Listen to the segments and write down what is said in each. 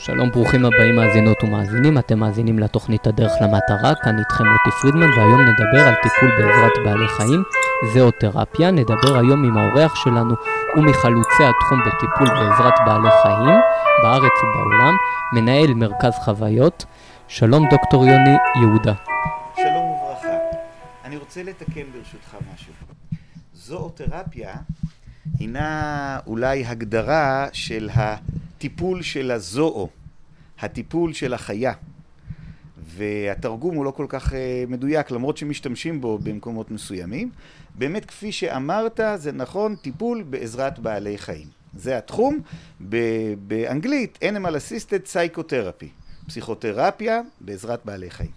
שלום, ברוכים הבאים מאזינות ומאזינים, אתם מאזינים לתוכנית הדרך למטרה, כאן איתכם מוטי פרידמן, והיום נדבר על טיפול בעזרת בעלי חיים, זואותרפיה. נדבר היום עם האורח שלנו ומחלוצי התחום בטיפול בעזרת בעלי חיים, בארץ ובעולם, מנהל מרכז חוויות. שלום דוקטור יוני יהודה. שלום וברכה. אני רוצה לתקן ברשותך משהו. זואותרפיה הינה אולי הגדרה של הטיפול של הזואו, הטיפול של החיה. והתרגום הוא לא כל כך מדויק, למרות שמשתמשים בו במקומות מסוימים. באמת, כפי שאמרת, זה נכון, טיפול בעזרת בעלי חיים. זה התחום, באנגלית, Animal Assisted Psychotherapy, פסיכותרפיה בעזרת בעלי חיים.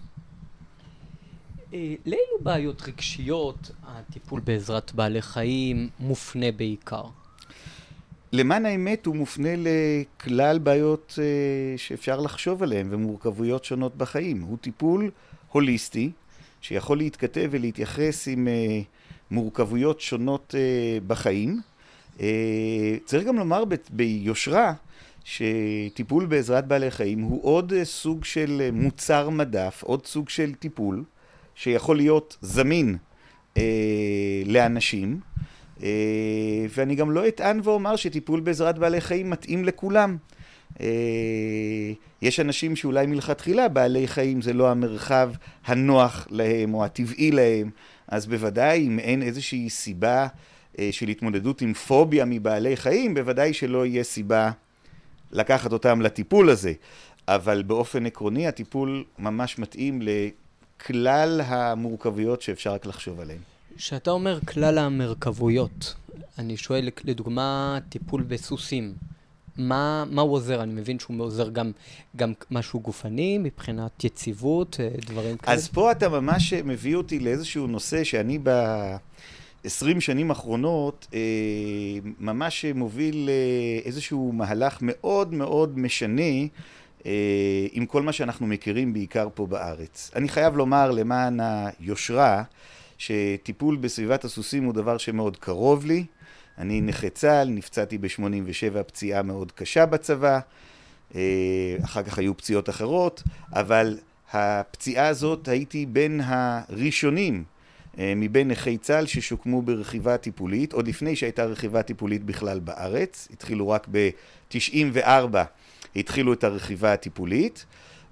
לאילו בעיות רגשיות הטיפול בעזרת בעלי חיים מופנה בעיקר? למען האמת הוא מופנה לכלל בעיות שאפשר לחשוב עליהן ומורכבויות שונות בחיים. הוא טיפול הוליסטי שיכול להתכתב ולהתייחס עם מורכבויות שונות בחיים. צריך גם לומר ביושרה שטיפול בעזרת בעלי חיים הוא עוד סוג של מוצר מדף, עוד סוג של טיפול שיכול להיות זמין לאנשים, ואני גם לא אטען ואומר שטיפול בעזרת בעלי חיים מתאים לכולם. יש אנשים שאולי מלכתחילה בעלי חיים זה לא המרחב הנוח להם או הטבעי להם, אז בוודאי אם אין איזושהי סיבה של התמודדות עם פוביה מבעלי חיים, בוודאי שלא יהיה סיבה לקחת אותם לטיפול הזה. אבל באופן עקרוני הטיפול ממש מתאים לכלל המורכבויות שאפשר רק לחשוב עליהן. שאתה אומר כלל המרכבויות, אני שואל לדוגמה טיפול בסוסים, מה הוא עוזר? אני מבין שהוא עוזר גם משהו גופני, מבחינת יציבות, דברים כאלה. אז פה אתה ממש מביא אותי לאיזשהו נושא שאני ב-20 שנים האחרונות ממש מוביל איזשהו מהלך מאוד מאוד משנה עם כל מה שאנחנו מכירים בעיקר פה בארץ. אני חייב לומר למען היושרה, שטיפול בסביבת הסוסים הוא דבר שמאוד קרוב לי. אני נכה צה"ל, נפצעתי ב-87 פציעה מאוד קשה בצבא, אחר כך היו פציעות אחרות, אבל הפציעה הזאת הייתי בין הראשונים מבין נכי צה"ל ששוקמו ברכיבה טיפולית, עוד לפני שהייתה רכיבה טיפולית בכלל בארץ. התחילו רק ב-94, התחילו את הרכיבה הטיפולית,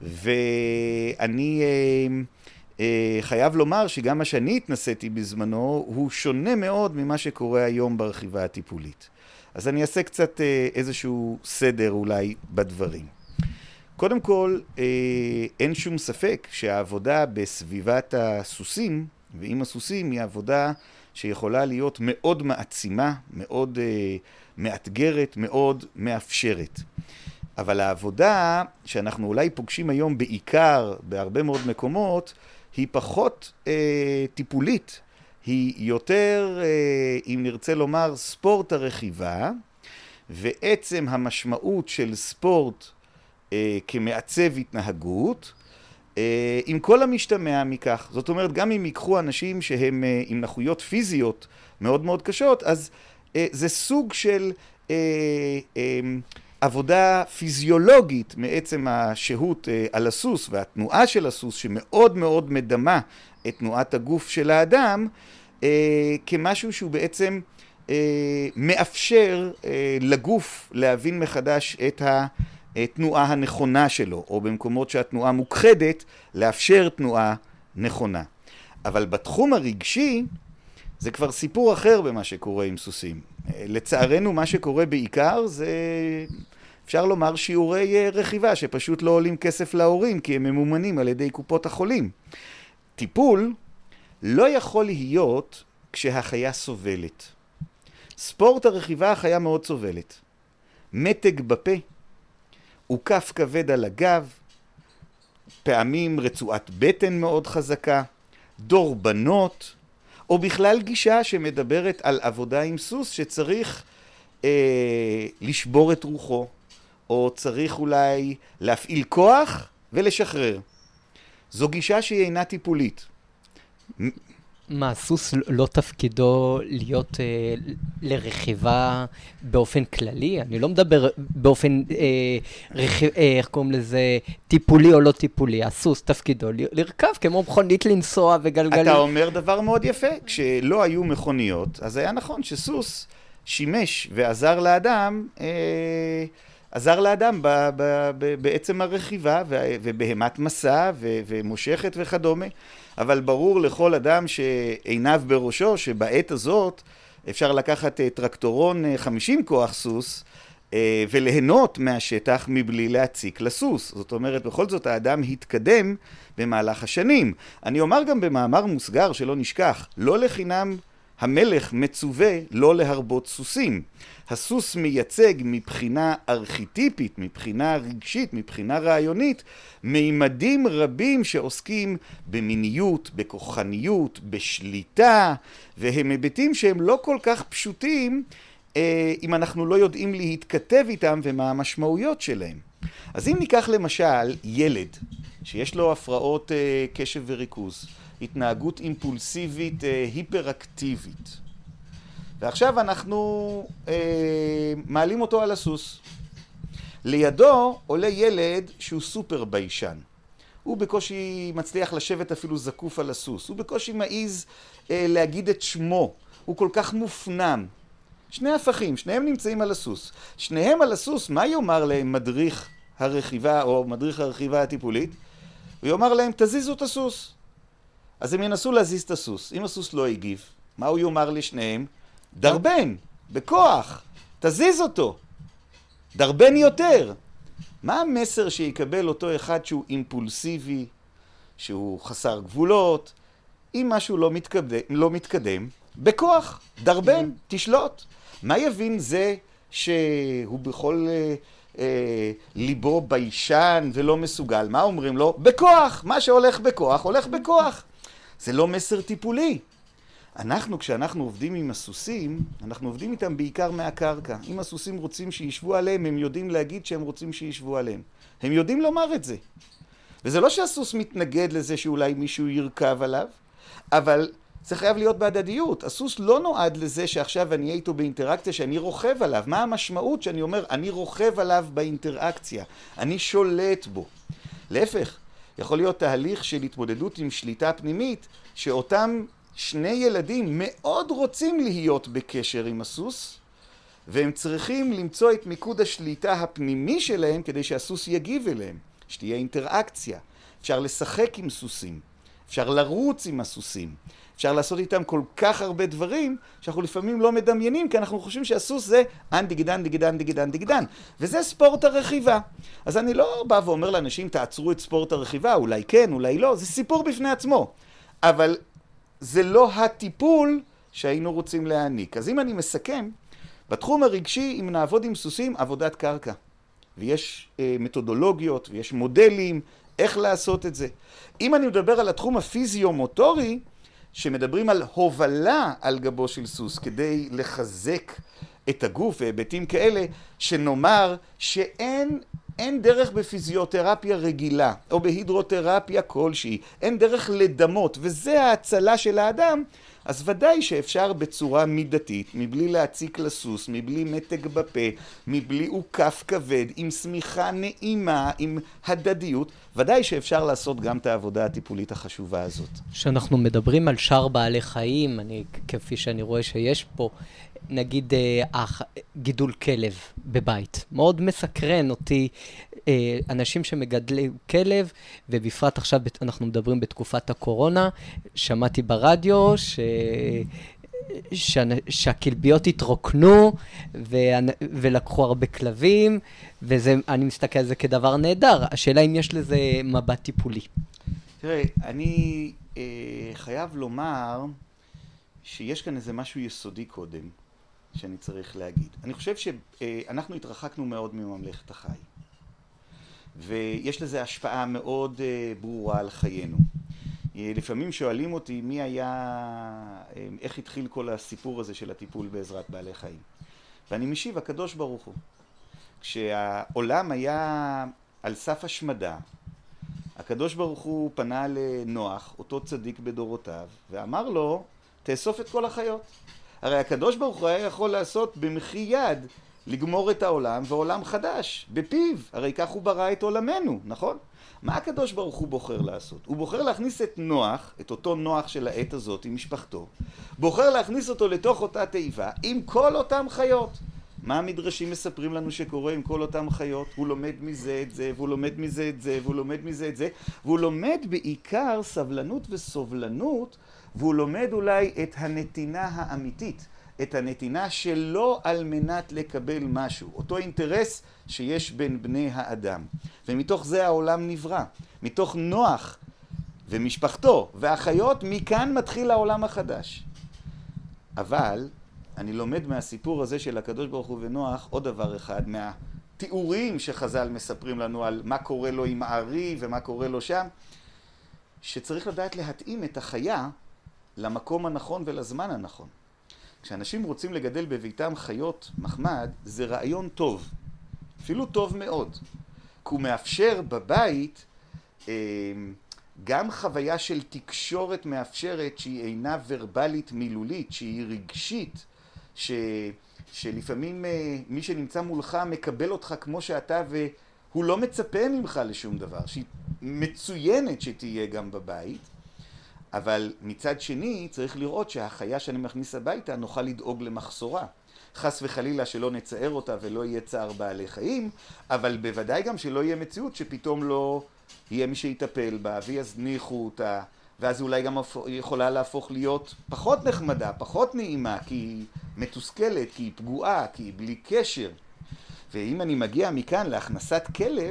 ואני חייב לומר שגם מה שאני התנסיתי בזמנו הוא שונה מאוד ממה שקורה היום ברכיבה הטיפולית. אז אני אעשה קצת איזשהו סדר אולי בדברים. קודם כל, אין שום ספק שהעבודה בסביבת הסוסים ועם הסוסים היא עבודה שיכולה להיות מאוד מעצימה, מאוד מאתגרת, מאוד מאפשרת. אבל העבודה שאנחנו אולי פוגשים היום בעיקר בהרבה מאוד מקומות, היא פחות טיפולית, היא יותר, אם נרצה לומר, ספורט הרכיבה, ועצם המשמעות של ספורט כמעצב התנהגות, עם כל המשתמע מכך. זאת אומרת, גם אם ייקחו אנשים שהם עם נכויות פיזיות מאוד מאוד קשות, אז זה סוג של עבודה פיזיולוגית מעצם השהות על הסוס והתנועה של הסוס שמאוד מאוד מדמה את תנועת הגוף של האדם, כמשהו שהוא בעצם מאפשר לגוף להבין מחדש את התנועה הנכונה שלו, או במקומות שהתנועה מוכחדת לאפשר תנועה נכונה. אבל בתחום הרגשי זה כבר סיפור אחר במה שקורה עם סוסים. לצערנו מה שקורה בעיקר זה, אפשר לומר, שיעורי רכיבה שפשוט לא עולים כסף להורים כי הם ממומנים על ידי קופות החולים. טיפול לא יכול להיות כשהחיה סובלת. ספורט הרכיבה החיה מאוד סובלת. מתג בפה, עוקף כבד על הגב, פעמים רצועת בטן מאוד חזקה, דורבנות, או בכלל גישה שמדברת על עבודה עם סוס שצריך לשבור את רוחו, או צריך אולי להפעיל כוח ולשחרר. זו גישה שהיא אינה טיפולית. מה, הסוס לא תפקידו להיות לרכיבה באופן כללי? אני לא מדבר באופן, איך קוראים לזה, טיפולי או לא טיפולי. הסוס תפקידו לרכב כמו מכונית לנסוע וגלגלים. אתה אומר דבר מאוד יפה. כשלא היו מכוניות, אז היה נכון שסוס שימש ועזר לאדם, בעצם הרכיבה ובהמת מסע ומושכת וכדומה. אבל ברור לכל אדם שעיניו בראשו שבעת הזאת אפשר לקחת טרקטורון 50 כוח סוס וליהנות מהשטח מבלי להציק לסוס. זאת אומרת, בכל זאת האדם התקדם במהלך השנים. אני אומר גם במאמר מוסגר שלא נשכח, לא לחינם המלך מצווה לא להרבות סוסים. הסוס מייצג מבחינה ארכיטיפית, מבחינה רגשית, מבחינה רעיונית, מימדים רבים שעוסקים במיניות, בכוחניות, בשליטה, והם היבטים שהם לא כל כך פשוטים אם אנחנו לא יודעים להתכתב איתם ומה המשמעויות שלהם. אז אם ניקח למשל ילד שיש לו הפרעות קשב וריכוז, התנהגות אימפולסיבית היפראקטיבית, ועכשיו אנחנו מעלים אותו על הסוס. לידו עולה ילד שהוא סופר ביישן. הוא בקושי מצליח לשבת אפילו זקוף על הסוס. הוא בקושי מעיז להגיד את שמו. הוא כל כך מופנם. שני הפכים, שניהם נמצאים על הסוס. שניהם על הסוס, מה יאמר להם מדריך הרכיבה או מדריך הרכיבה הטיפולית? הוא יאמר להם, תזיזו את הסוס. אז הם ינסו להזיז את הסוס. אם הסוס לא הגיב, מה הוא יאמר לשניהם? דרבן, בכוח, תזיז אותו. דרבן יותר. מה המסר שיקבל אותו אחד שהוא אימפולסיבי, שהוא חסר גבולות, אם משהו לא מתקדם, בכוח, דרבן, תשלוט. מה יבין זה שהוא בכל ליבו ביישן ולא מסוגל? מה אומרים לו? בכוח, מה שהולך בכוח, הולך בכוח. זה לא מסר טיפולי. כשאנחנו עובדים עם הסוסים, אנחנו עובדים איתם בעיקר מהקרקע. אם הסוסים רוצים שישבו עליהם, הם יודעים להגיד שהם רוצים שישבו עליהם. הם יודעים לומר את זה. וזה לא שהסוס מתנגד לזה שאולי מישהו ירכב עליו, אבל זה חייב להיות בהדדיות. הסוס לא נועד לזה שעכשיו אני אהיה איתו באינטראקציה, שאני רוכב עליו. מה המשמעות שאני אומר, אני רוכב עליו באינטראקציה, אני שולט בו. להפך, יכול להיות תהליך של התמודדות עם שליטה פנימית, שאותם שני ילדים מאוד רוצים להיות בקשר עם הסוס, והם צריכים למצוא את מיקוד השליטה הפנימי שלהם כדי שהסוס יגיב אליהם, שתהיה אינטראקציה. אפשר לשחק עם סוסים, אפשר לרוץ עם הסוסים, אפשר לעשות איתם כל כך הרבה דברים שאנחנו לפעמים לא מדמיינים, כי אנחנו חושבים שהסוס זה אנדיגדן, דיגדן, דיגדן, דיגדן. וזה ספורט הרכיבה. אז אני לא בא ואומר לאנשים, תעצרו את ספורט הרכיבה, אולי כן, אולי לא, זה סיפור בפני עצמו. אבל זה לא הטיפול שהיינו רוצים להעניק. אז אם אני מסכם, בתחום הרגשי, אם נעבוד עם סוסים, עבודת קרקע. ויש מתודולוגיות ויש מודלים איך לעשות את זה. אם אני מדבר על התחום הפיזיומוטורי, שמדברים על הובלה על גבו של סוס כדי לחזק את הגוף והיבטים כאלה, שנאמר שאין דרך בפיזיותרפיה רגילה או בהידרותרפיה כלשהי, אין דרך לדמות, וזה ההצלה של האדם, אז ודאי שאפשר בצורה מידתית, מבלי להציק לסוס, מבלי מתג בפה, מבלי עוקף כבד, עם סמיכה נעימה, עם הדדיות, ודאי שאפשר לעשות גם את העבודה הטיפולית החשובה הזאת. כשאנחנו מדברים על שאר בעלי חיים, כפי שאני רואה שיש פה, נגיד גידול כלב בבית. מאוד מסקרן אותי אנשים שמגדלים כלב, ובפרט עכשיו אנחנו מדברים בתקופת הקורונה, שמעתי ברדיו שהכלביות התרוקנו ולקחו הרבה כלבים, ואני מסתכל על זה כדבר נהדר. השאלה אם יש לזה מבט טיפולי. תראה, אני חייב לומר שיש כאן איזה משהו יסודי קודם שאני צריך להגיד. אני חושב שאנחנו התרחקנו מאוד מממלכת החי, ויש לזה השפעה מאוד ברורה על חיינו. לפעמים שואלים אותי מי היה, איך התחיל כל הסיפור הזה של הטיפול בעזרת בעלי חיים. ואני משיב, הקדוש ברוך הוא. כשהעולם היה על סף השמדה, הקדוש ברוך הוא פנה לנוח, אותו צדיק בדורותיו, ואמר לו, תאסוף את כל החיות. הרי הקדוש ברוך הוא היה יכול לעשות במחי יד, לגמור את העולם ועולם חדש, בפיו. הרי כך הוא ברא את עולמנו, נכון? מה הקדוש ברוך הוא בוחר לעשות? הוא בוחר להכניס את נוח, את אותו נוח של העת הזאת עם משפחתו, בוחר להכניס אותו לתוך אותה תיבה עם כל אותם חיות. מה המדרשים מספרים לנו שקורה עם כל אותם חיות? הוא לומד מזה את זה, והוא לומד מזה את זה, והוא לומד מזה את זה, והוא לומד בעיקר סבלנות וסובלנות, והוא לומד אולי את הנתינה האמיתית, את הנתינה שלא על מנת לקבל משהו, אותו אינטרס שיש בין בני האדם. ומתוך זה העולם נברא, מתוך נוח ומשפחתו והחיות, מכאן מתחיל העולם החדש. אבל אני לומד מהסיפור הזה של הקדוש ברוך הוא ונוח עוד דבר אחד, מהתיאורים שחז"ל מספרים לנו על מה קורה לו עם הארי ומה קורה לו שם, שצריך לדעת להתאים את החיה למקום הנכון ולזמן הנכון. כשאנשים רוצים לגדל בביתם חיות מחמד, זה רעיון טוב, אפילו טוב מאוד, כי הוא מאפשר בבית גם חוויה של תקשורת מאפשרת שהיא אינה ורבלית מילולית, שהיא רגשית, שלפעמים מי שנמצא מולך מקבל אותך כמו שאתה והוא לא מצפה ממך לשום דבר, שהיא מצוינת שתהיה גם בבית, אבל מצד שני צריך לראות שהחיה שאני מכניס הביתה נוכל לדאוג למחסורה. חס וחלילה שלא נצער אותה ולא יהיה צער בעלי חיים, אבל בוודאי גם שלא יהיה מציאות שפתאום לא יהיה מי שיטפל בה ויזניחו אותה, ואז אולי גם יכולה להפוך להיות פחות נחמדה, פחות נעימה, כי היא מתוסכלת, כי היא פגועה, כי היא בלי קשר. ואם אני מגיע מכאן להכנסת כלב,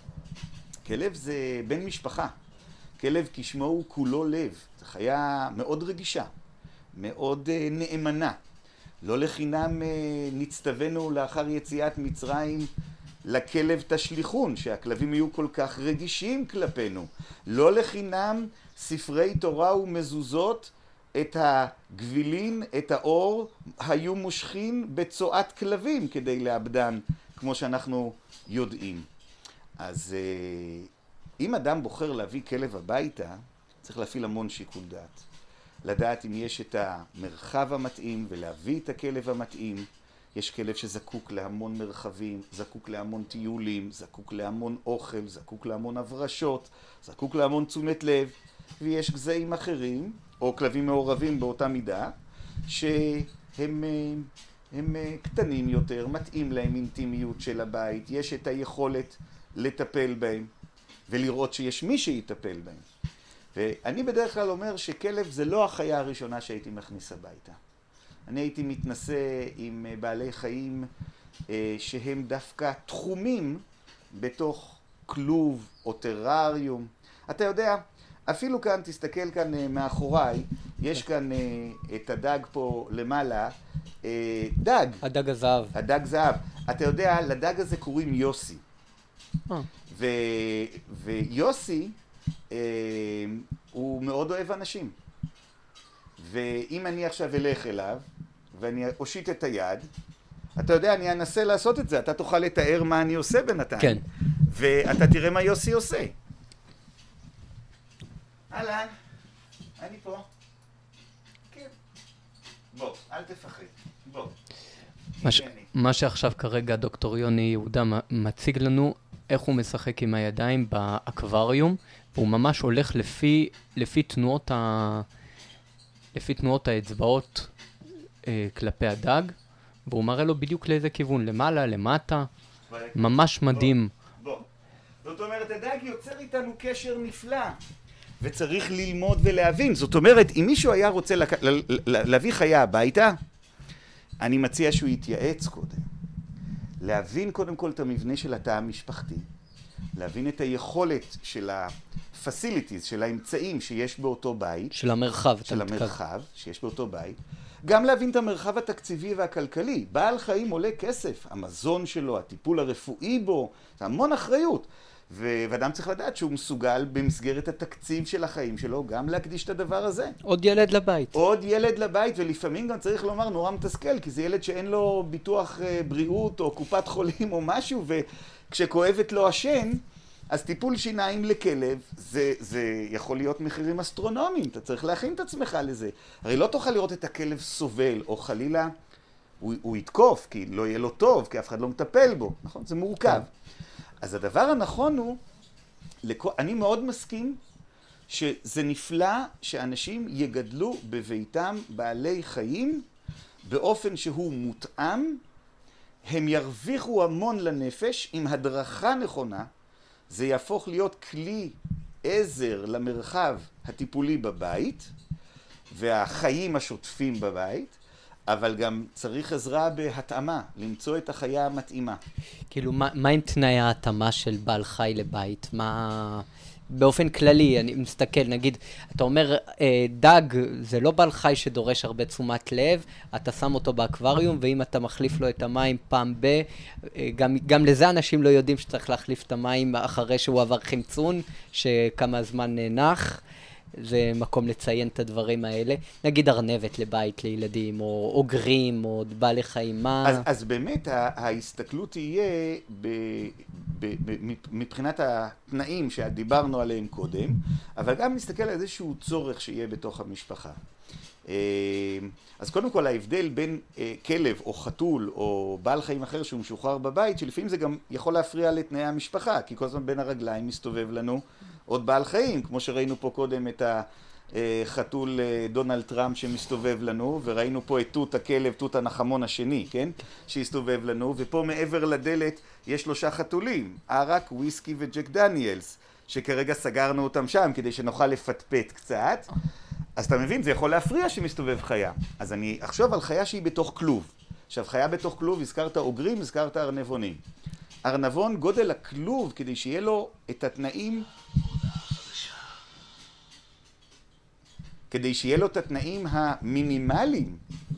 כלב זה בן משפחה. כלב כשמו הוא כולו לב. זו חיה מאוד רגישה, מאוד נאמנה. לא לחינם נצטווינו לאחר יציאת מצרים לכלב תשליכון, שהכלבים יהיו כל כך רגישים כלפינו. לא לחינם ספרי תורה ומזוזות את הגבילין, את האור, היו מושכים בצועת כלבים כדי לאבדן, כמו שאנחנו יודעים. אז אם אדם בוחר להביא כלב הביתה, צריך להפעיל המון שיקול דעת. לדעת אם יש את המרחב המתאים ולהביא את הכלב המתאים. יש כלב שזקוק להמון מרחבים, זקוק להמון טיולים, זקוק להמון אוכל, זקוק להמון הברשות, זקוק להמון תשומת לב. ויש גזעים אחרים, או כלבים מעורבים באותה מידה, שהם קטנים יותר, מתאים להם אינטימיות של הבית, יש את היכולת לטפל בהם, ולראות שיש מי שיטפל בהם. ואני בדרך כלל אומר שכלב זה לא החיה הראשונה שהייתי מכניס הביתה. אני הייתי מתנסה עם בעלי חיים שהם דווקא תחומים בתוך כלוב או טרריום. אתה יודע, אפילו כאן, תסתכל כאן מאחוריי, יש כאן את הדג פה למעלה, דג. הדג הזהב. הדג זהב. אתה יודע, לדג הזה קוראים יוסי. ויוסי הוא מאוד אוהב אנשים. ואם אני עכשיו אלך אליו, ואני אושיט את היד, אתה יודע, אני אנסה לעשות את זה, אתה תוכל לתאר מה אני עושה בינתיים. כן. ואתה תראה מה יוסי עושה. אהלן, אני פה. כן. בוא, אל תפחד. בוא. מה שעכשיו כרגע דוקטור יוני יהודה מציג לנו, איך הוא משחק עם הידיים באקווריום, והוא ממש הולך לפי תנועות האצבעות כלפי הדג, והוא מראה לו בדיוק לאיזה כיוון, למעלה, למטה, ממש מדהים. בוא. זאת אומרת, הדג יוצר איתנו קשר נפלא, וצריך ללמוד ולהבין. זאת אומרת, אם מישהו היה רוצה להביא חיה הביתה, אני מציע שהוא יתייעץ קודם. להבין קודם כל את המבנה של התא המשפחתי, להבין את היכולת של ה-facilities, של האמצעים שיש באותו בית, של המרחב שיש באותו בית, גם להבין את המרחב התקציבי והכלכלי. בעל חיים עולה כסף, המזון שלו, הטיפול הרפואי בו, זה המון אחריות. ואדם צריך לדעת שהוא מסוגל במסגרת התקציב של החיים שלו גם להקדיש את הדבר הזה. עוד ילד לבית. עוד ילד לבית, ולפעמים גם צריך לומר נורא מתסכל, כי זה ילד שאין לו ביטוח בריאות או קופת חולים או משהו, וכשכואבת לו השן, אז טיפול שיניים לכלב, זה יכול להיות מחירים אסטרונומיים, אתה צריך להכין את עצמך לזה. הרי לא תוכל לראות את הכלב סובל, או חלילה, הוא יתקוף, כי לא יהיה לו טוב, כי אף אחד לא מטפל בו, נכון? זה מורכב. אז הדבר הנכון הוא, אני מאוד מסכים, שזה נפלא שאנשים יגדלו בביתם בעלי חיים באופן שהוא מותאם, הם ירוויחו המון לנפש עם הדרכה נכונה, זה יהפוך להיות כלי עזר למרחב הטיפולי בבית והחיים השוטפים בבית, אבל גם צריך עזרה בהתאמה, למצוא את החיה המתאימה. כאילו, מה עם תנאי ההתאמה של בעל חי לבית? מה... באופן כללי, אני מסתכל, נגיד, אתה אומר, דג זה לא בעל חי שדורש הרבה תשומת לב, אתה שם אותו באקווריום, ואם אתה מחליף לו את המים פעם גם לזה אנשים לא יודעים שצריך להחליף את המים אחרי שהוא עבר חמצון, שכמה זמן נח, זה מקום לציין את הדברים האלה. נגיד ארנבת לבית לילדים, או אוגרים, או בעלי חיים, מה... אז באמת ההסתכלות תהיה מבחינת התנאים שדיברנו עליהם קודם, אבל גם נסתכל על איזשהו צורך שיהיה בתוך המשפחה. אז קודם כל ההבדל בין כלב או חתול או בעל חיים אחר שהוא משוחרר בבית, שלפעמים זה גם יכול להפריע לתנאי המשפחה, כי כל הזמן בין הרגליים מסתובב לנו עוד בעל חיים, כמו שראינו פה קודם את החתול דונלד טראמפ שמסתובב לנו, וראינו פה את תות הכלב, תות הנחמון השני, כן? שהסתובב לנו, ופה מעבר לדלת יש 3 חתולים, ערק, וויסקי וג'ק דניאלס, שכרגע סגרנו אותם שם כדי שנוכל לפטפט קצת. אז אתה מבין, זה יכול להפריע שמסתובב חיה. אז אני אחשוב על חיה שהיא בתוך כלוב. עכשיו, חיה בתוך כלוב, הזכרת אוגרים, הזכרת ארנבונים. ארנבון, גודל הכלוב, כדי שיהיה לו את התנאים... כדי שיהיה לו את התנאים המינימליים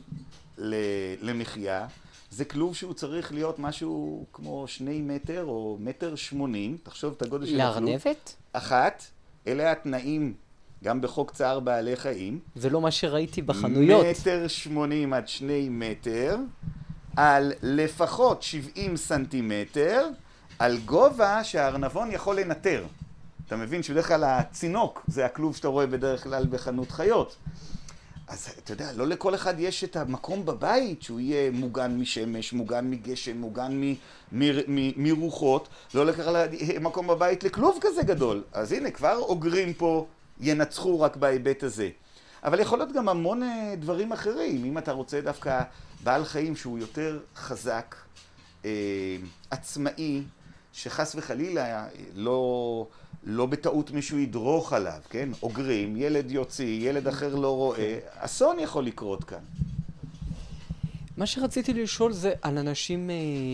למחיה, זה כלוב שהוא צריך להיות משהו כמו 2 מטר או 1.80 מטר, תחשוב את הגודל של הכלוב. לארנבת? אחת, אלה התנאים, גם בחוק צער בעלי חיים. זה לא מה שראיתי בחנויות. 1.80 מטר עד 2 מטר, על לפחות 70 סנטימטר, על גובה שהארנבון יכול לנטר. אתה מבין שבדרך כלל הצינוק זה הכלוב שאתה רואה בדרך כלל בחנות חיות. אז אתה יודע, לא לכל אחד יש את המקום בבית שהוא יהיה מוגן משמש, מוגן מגשם, מוגן מרוחות. לא לכל אחד מקום בבית לכלוב כזה גדול. אז הנה, כבר אוגרים פה, ינצחו רק בהיבט הזה. אבל יכול להיות גם המון דברים אחרים. אם אתה רוצה דווקא בעל חיים שהוא יותר חזק, עצמאי, שחס וחלילה לא בטעות מישהו ידרוך עליו, כן? אוגרים, ילד יוציא, ילד אחר לא רואה, אסון יכול לקרות כאן. מה שרציתי לשאול זה על אנשים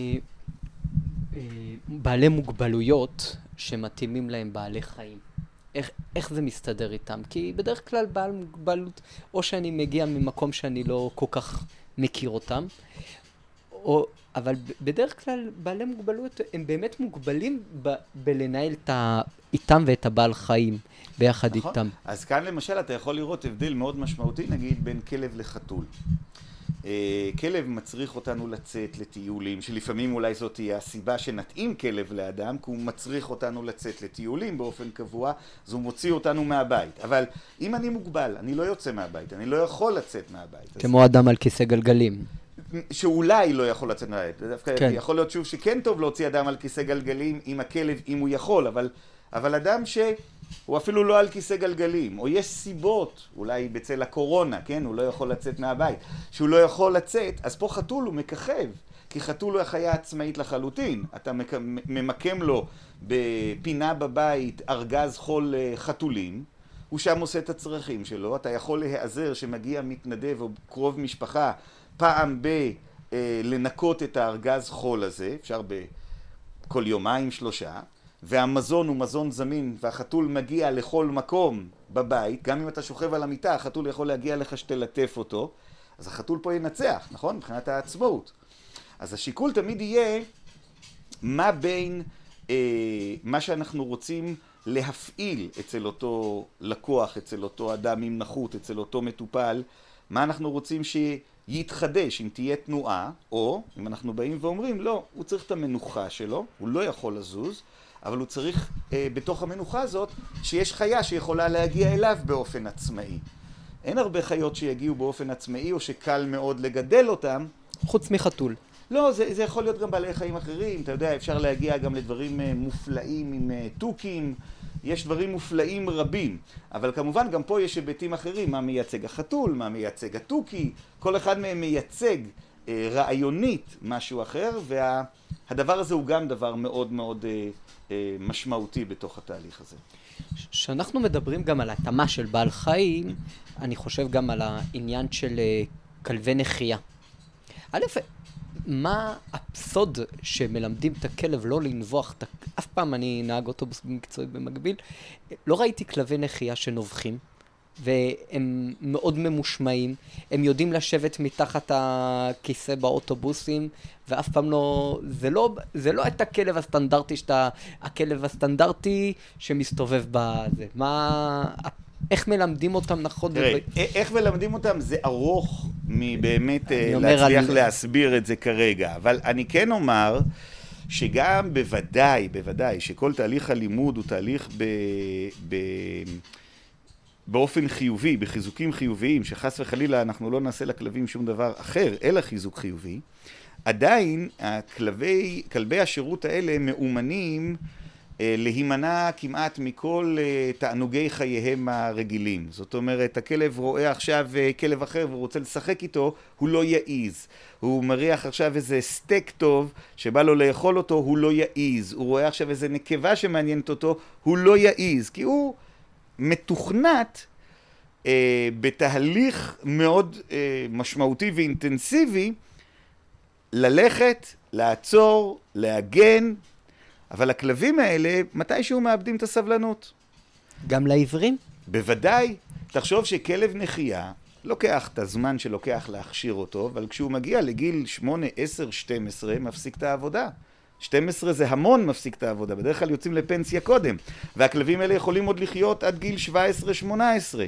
בעלי מוגבלויות שמתאימים להם בעלי חיים. איך זה מסתדר איתם? כי בדרך כלל בעל מוגבלות, או שאני מגיע ממקום שאני לא כל כך מכיר אותם, אבל בדרך כלל בעלי מוגבלות הם באמת מוגבלים בלנהל איתם ואת הבעל חיים ביחד נכון. איתם. אז כאן למשל אתה יכול לראות הבדל מאוד משמעותי נגיד בין כלב לחתול. כלב מצריך אותנו לצאת לטיולים, שלפעמים אולי זאת תהיה הסיבה שנתאים כלב לאדם, כי הוא מצריך אותנו לצאת לטיולים באופן קבוע, אז הוא מוציא אותנו מהבית. אבל אם אני מוגבל, אני לא יוצא מהבית, אני לא יכול לצאת מהבית. כמו אדם על כיסא גלגלים. שאולי לא יכול לצאת מהבית. כן. יכול להיות שוב שכן טוב להוציא אדם על כיסא גלגלים עם הכלב, אם הוא יכול, אבל אדם שהוא אפילו לא על כיסא גלגלים, או יש סיבות, אולי בצל הקורונה, כן? הוא לא יכול לצאת מהבית. שהוא לא יכול לצאת, אז פה חתול הוא מככב, כי חתול הוא החיה עצמאית לחלוטין. אתה ממקם לו בפינה בבית ארגז חול חתולים, הוא שם עושה את הצרכים שלו, אתה יכול להיעזר שמגיע מתנדב או קרוב משפחה, פעם לנקות את הארגז חול הזה, אפשר בכל 2-3 ימים, והמזון הוא מזון זמין, והחתול מגיע לכל מקום בבית, גם אם אתה שוכב על המיטה, החתול יכול להגיע לך שתלטף אותו, אז החתול פה ינצח, נכון? מבחינת העצמאות. אז השיקול תמיד יהיה מה בין מה שאנחנו רוצים להפעיל אצל אותו לקוח, אצל אותו אדם עם נחות, אצל אותו מטופל, מה אנחנו רוצים שיתחדש, אם תהיה תנועה, או אם אנחנו באים ואומרים, לא, הוא צריך את המנוחה שלו, הוא לא יכול לזוז, אבל הוא צריך בתוך המנוחה הזאת שיש חיה שיכולה להגיע אליו באופן עצמאי. אין הרבה חיות שיגיעו באופן עצמאי או שקל מאוד לגדל אותם. חוץ מחתול. לא, זה יכול להיות גם בעלי חיים אחרים, אתה יודע, אפשר להגיע גם לדברים מופלאים עם טוקים, יש דברים מופלאים רבים, אבל כמובן גם פה יש היבטים אחרים, מה מייצג החתול, מה מייצג הטוקי, כל אחד מהם מייצג רעיונית משהו אחר, והדבר הזה הוא גם דבר מאוד מאוד משמעותי בתוך התהליך הזה. כשאנחנו מדברים גם על התאמה של בעל חיים, אני חושב גם על העניין של כלבי נחייה. א', מה הסוד שמלמדים את הכלב לא לנבוח? אף פעם אני נהג אוטובוס במקצועי במקביל, לא ראיתי כלבי נחייה שנובחים, והם מאוד ממושמעים, הם יודעים לשבת מתחת הכיסא באוטובוסים, ואף פעם לא, זה לא את הכלב הסטנדרטי הכלב הסטנדרטי שמסתובב בזה. איך מלמדים אותם נכון? תראה, איך מלמדים אותם זה ארוך מבאמת להצליח להסביר את זה כרגע, אבל אני כן אומר שגם בוודאי שכל תהליך הלימוד הוא תהליך באופן חיובי, בחיזוקים חיוביים, שחס וחלילה אנחנו לא נעשה לכלבים שום דבר אחר, אלא חיזוק חיובי, עדיין כלבי השירות האלה מאומנים להימנע כמעט מכל תענוגי חייהם הרגילים. זאת אומרת, הכלב רואה עכשיו כלב אחר והוא רוצה לשחק איתו, הוא לא יעיז. הוא מריח עכשיו איזה סטייק טוב שבא לו לאכול אותו, הוא לא יעיז. הוא רואה עכשיו איזה נקבה שמעניינת אותו, הוא לא יעיז. כי הוא מתוכנת בתהליך מאוד משמעותי ואינטנסיבי ללכת, לעצור, להגן, אבל הכלבים האלה מתישהו מאבדים את הסבלנות. גם לעיוורים? בוודאי. תחשוב שכלב נחייה לוקח את הזמן שלוקח להכשיר אותו, אבל כשהוא מגיע לגיל 8, 10, 12, מפסיק את העבודה. 12 זה המון מפסיק את העבודה, בדרך כלל יוצאים לפנסיה קודם, והכלבים האלה יכולים עוד לחיות עד גיל 17, 18.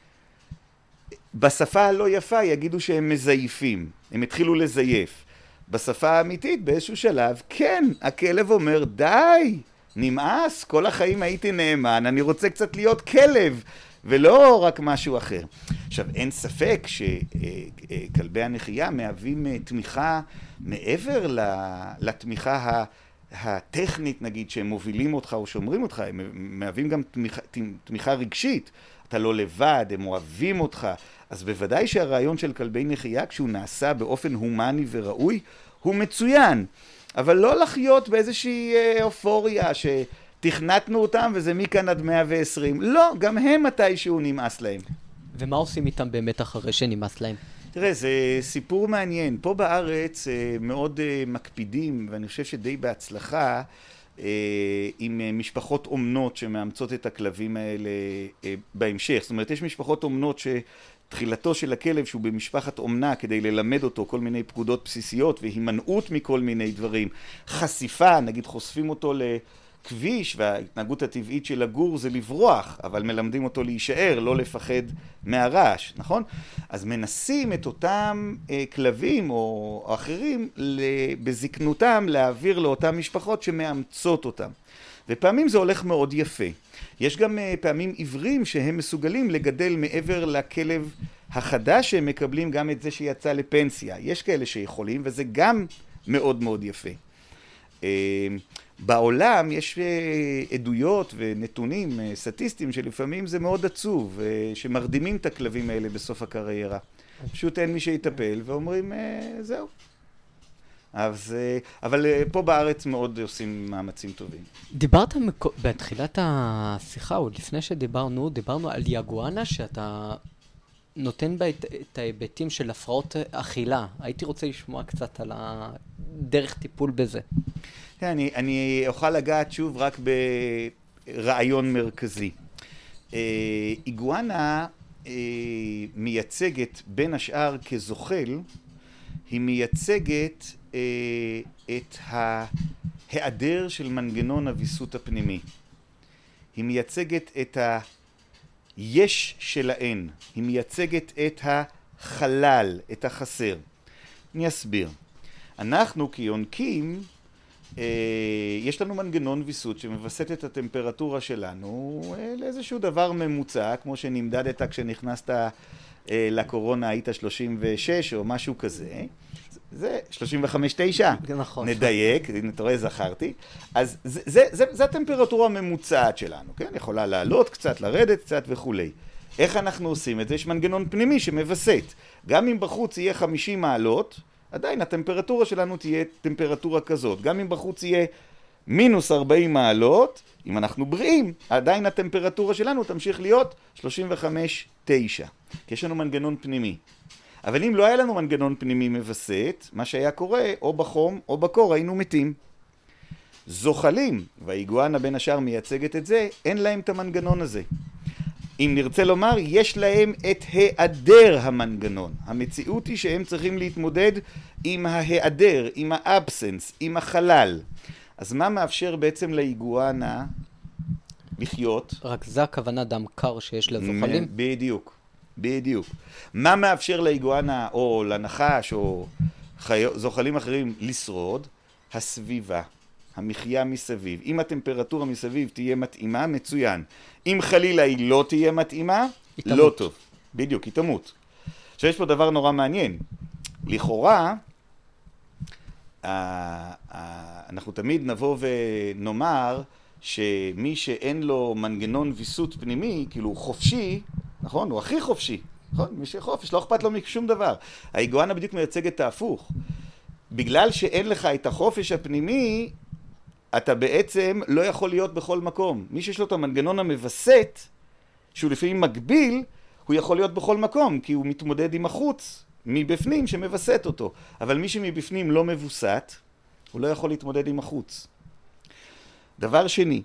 בשפה הלא יפה יגידו שהם מזייפים, הם התחילו לזייף. בשפה האמיתית באיזשהו שלב, כן, הכלב אומר, די, נמאס, כל החיים הייתי נאמן, אני רוצה קצת להיות כלב, ולא רק משהו אחר. עכשיו, אין ספק שכלבי הנחייה מהווים תמיכה מעבר לתמיכה הטכנית, נגיד, שהם מובילים אותך או שומרים אותך, הם מהווים גם תמיכה רגשית. אתה לא לבד, הם אוהבים אותך. אז בוודאי שהרעיון של כלבי נחייה, כשהוא נעשה באופן הומני וראוי, הוא מצוין. אבל לא לחיות באיזושהי אופוריה שתכנתנו אותם וזה מכאן עד 120. לא, גם הם מתישהו נמאס להם. ומה עושים איתם באמת אחרי שנמאס להם? תראה, זה סיפור מעניין. פה בארץ מאוד מקפידים, ואני חושב שדי בהצלחה, עם משפחות אומנות שמאמצות את הכלבים האלה בהמשך. זאת אומרת, יש משפחות אומנות שתחילתו של הכלב שהוא במשפחת אומנה כדי ללמד אותו כל מיני פקודות בסיסיות והימנעות מכל מיני דברים. חשיפה, נגיד חושפים אותו לכביש, וההתנהגות הטבעית של הגור זה לברוח, אבל מלמדים אותו להישאר, לא לפחד מהרעש, נכון? אז מנסים את אותם כלבים או אחרים בזקנותם להעביר לאותן משפחות שמאמצות אותם. ופעמים זה הולך מאוד יפה. יש גם פעמים עיוורים שהם מסוגלים לגדל מעבר לכלב החדש שהם מקבלים גם את זה שיצא לפנסיה. יש כאלה שיכולים וזה גם מאוד מאוד יפה. בעולם יש עדויות ונתונים סטטיסטיים שלפעמים זה מאוד עצוב, שמרדימים את הכלבים האלה בסוף הקריירה. פשוט אין מי שיטפל ואומרים זהו. אבל פה בארץ מאוד עושים מאמצים טובים. דיברת בתחילת השיחה, או לפני שדיברנו על יגואנה, שאתה נותן בה את ההיבטים של הפרעות אכילה. הייתי רוצה לשמוע קצת על הדרך טיפול בזה. אני אוכל לגעת שוב רק ברעיון מרכזי. איגואנה מייצגת בין השאר כזוחל, היא מייצגת את ההיעדר של מנגנון הוויסות הפנימי. היא מייצגת את היש של האין. היא מייצגת את החלל, את החסר. אני אסביר. אנחנו כיונקים יש לנו מנגנון ויסות שמווסת את הטמפרטורה שלנו לאיזשהו דבר ממוצע, כמו שנמדדת כשנכנסת לקורונה היית 36 או משהו כזה. זה 35-9, נכון. נדייק, אתה רואה, זכרתי. אז זה הטמפרטורה הממוצעת שלנו, כן? יכולה לעלות קצת, לרדת קצת וכולי. איך אנחנו עושים את זה? יש מנגנון פנימי שמווסת. גם אם בחוץ יהיה 50 מעלות, עדיין הטמפרטורה שלנו תהיה טמפרטורה כזאת. גם אם בחוץ יהיה מינוס 40 מעלות, אם אנחנו בריאים, עדיין הטמפרטורה שלנו תמשיך להיות 35-9. כי יש לנו מנגנון פנימי. אבל אם לא היה לנו מנגנון פנימי מווסת, מה שהיה קורה, או בחום או בקור, היינו מתים. זוחלים, והאיגואנה בין השאר מייצגת את זה, אין להם את המנגנון הזה. אם נרצה לומר, יש להם את היעדר המנגנון. המציאות היא שהם צריכים להתמודד עם ההיעדר, עם האבסנס, עם החלל. אז מה מאפשר בעצם לאיגואנה לחיות? רק זה הכוונה דם קר שיש לזוחלים? בדיוק. מה מאפשר לאיגואנה או לנחש או זוחלים אחרים לשרוד? הסביבה, המחיה מסביב. אם הטמפרטורה מסביב תהיה מתאימה, מצוין. אם חלילה היא לא תהיה מתאימה, לא טוב. בדיוק, היא תמות. עכשיו יש פה דבר נורא מעניין. לכאורה, אנחנו תמיד נבוא ונאמר שמי שאין לו מנגנון ויסות פנימי, כאילו הוא חופשי, נכון? הוא הכי חופשי. נכון? מי שחופש, לא אכפת לו משום דבר. האיגואנה בדיוק מייצג את ההפוך. בגלל שאין לך את החופש הפנימי, אתה בעצם לא יכול להיות בכל מקום. מי שיש לו את המנגנון המווסת, שהוא לפעמים מגביל, הוא יכול להיות בכל מקום, כי הוא מתמודד עם החוץ, מבפנים שמווסת אותו. אבל מי שמבפנים לא מבוסת, הוא לא יכול להתמודד עם החוץ. דבר שני,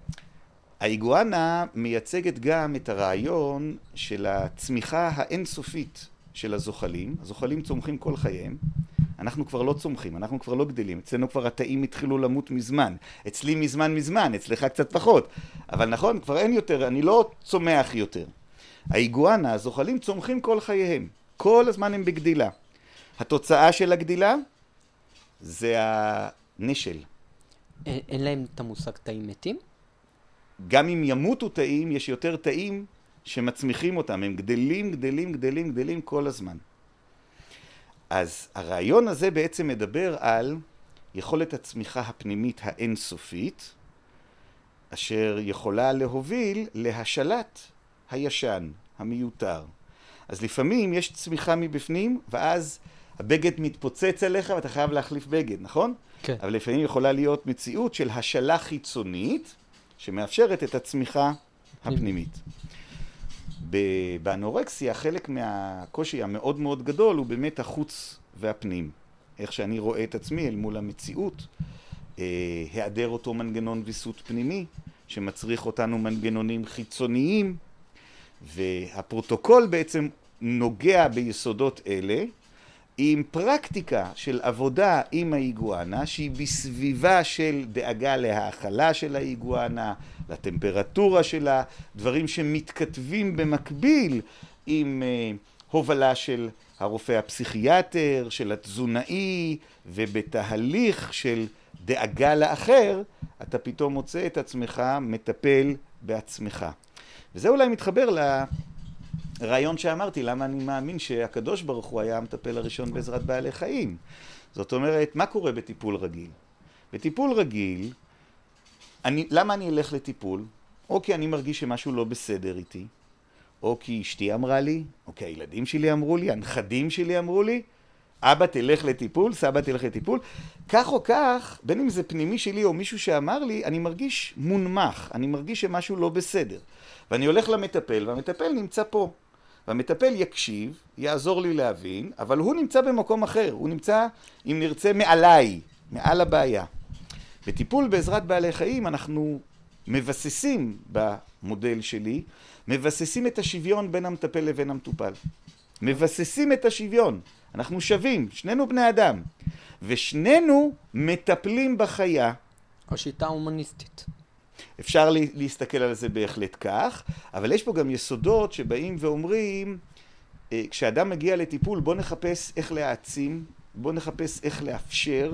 האיגואנה מייצגת גם את הרעיון של הצמיחה האינסופית של הזוחלים. הזוחלים צומחים כל חייהם. אנחנו כבר לא צומחים, אנחנו כבר לא גדלים. אצלנו כבר התאים התחילו למות מזמן. אצלי מזמן, אצלך קצת פחות. אבל נכון, כבר אין יותר, אני לא צומח יותר. האיגואנה, הזוחלים צומחים כל חייהם. כל הזמן הם בגדילה. התוצאה של הגדילה זה הנשל. אין להם את המושג תאים מתים? גם אם ימותו תאים, יש יותר תאים שמצמיחים אותם. הם גדלים כל הזמן. אז הרעיון הזה בעצם מדבר על יכולת הצמיחה הפנימית האינסופית, אשר יכולה להוביל להשלת הישן, המיותר. אז לפעמים יש צמיחה מבפנים, ואז הבגד מתפוצץ עליך ואתה חייב להחליף בגד, נכון? כן. אבל לפעמים יכולה להיות מציאות של השלה חיצונית, שמאפשרת את הצמיחה הפנימית. באנורקסיה, חלק מהקושי המאוד מאוד גדול הוא באמת החוץ והפנים. איך שאני רואה את עצמי אל מול המציאות, היעדר אותו מנגנון ויסות פנימי, שמצריך אותנו מנגנונים חיצוניים, והפרוטוקול בעצם נוגע ביסודות אלה, עם פרקטיקה של עבודה עם האיגואנה, שהיא בסביבה של דאגה להאכלה של האיגואנה, לטמפרטורה שלה, דברים שמתכתבים במקביל עם הובלה של הרופא הפסיכיאטר, של התזונאי, ובתהליך של דאגה לאחר, אתה פתאום מוצא את עצמך מטפל בעצמך. וזה אולי מתחבר לרעיון שאמרתי, למה אני מאמין שהקדוש ברוך הוא היה המטפל הראשון בעזרת בעלי חיים. זאת אומרת, מה קורה בטיפול רגיל? בטיפול רגיל, למה אני אלך לטיפול? או כי אני מרגיש שמשהו לא בסדר איתי, או כי אשתי אמרה לי, או כי הילדים שלי אמרו לי, הנכדים שלי אמרו לי, אבא תלך לטיפול, סבא תלך לטיפול. כך או כך, בין אם זה פנימי שלי או מישהו שאמר לי, אני מרגיש מונמך, אני מרגיש שמשהו לא בסדר. ואני הולך למטפל, והמטפל נמצא פה. והמטפל יקשיב, יעזור לי להבין, אבל הוא נמצא במקום אחר, הוא נמצא, אם נרצה, מעליי, מעל הבעיה. בטיפול בעזרת בעלי חיים אנחנו מבססים במודל שלי, מבססים את השוויון בין המטפל לבין המטופל. מבססים את השוויון. אנחנו שווים, שנינו בני אדם. ושנינו מטפלים בחיה. השיטה ההומניסטית. אפשר להסתכל על זה בהחלט כך, אבל יש פה גם יסודות שבאים ואומרים, כשאדם מגיע לטיפול, בוא נחפש איך להעצים, בוא נחפש איך לאפשר,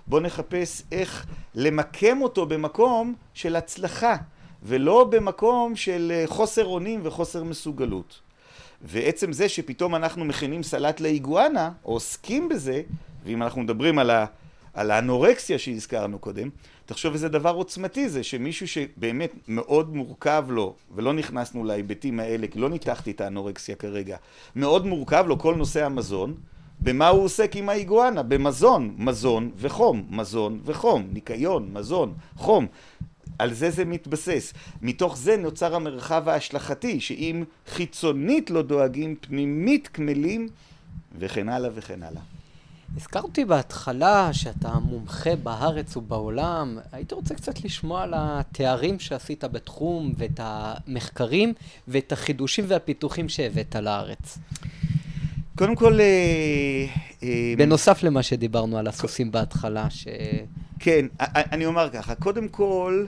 בוא נחפש איך למקם אותו במקום של הצלחה, ולא במקום של חוסר אונים וחוסר מסוגלות. ועצם זה שפתאום אנחנו מכינים סלט לאיגואנה, או עוסקים בזה, ואם אנחנו מדברים על האנורקסיה שהזכרנו קודם, תחשוב איזה דבר עוצמתי זה, שמישהו שבאמת מאוד מורכב לו, ולא נכנסנו להיבטים האלה, כי לא ניתחתי את האנורקסיה כרגע, מאוד מורכב לו כל נושא המזון, במה הוא עוסק עם האיגואנה? במזון, מזון וחום, מזון וחום, ניקיון, מזון, חום. על זה מתבסס. מתוך זה נוצר המרחב ההשלכתי, שאם חיצונית לא דואגים, פנימית כמלים, וכן הלאה וכן הלאה. הזכרתי בהתחלה שאתה מומחה בארץ ובעולם. הייתי רוצה קצת לשמוע על התארים שעשית בתחום, ואת המחקרים, ואת החידושים והפיתוחים שהבאת לארץ. קודם כל... בנוסף למה שדיברנו על הסוסים בהתחלה, כן, אני אומר ככה, קודם כל,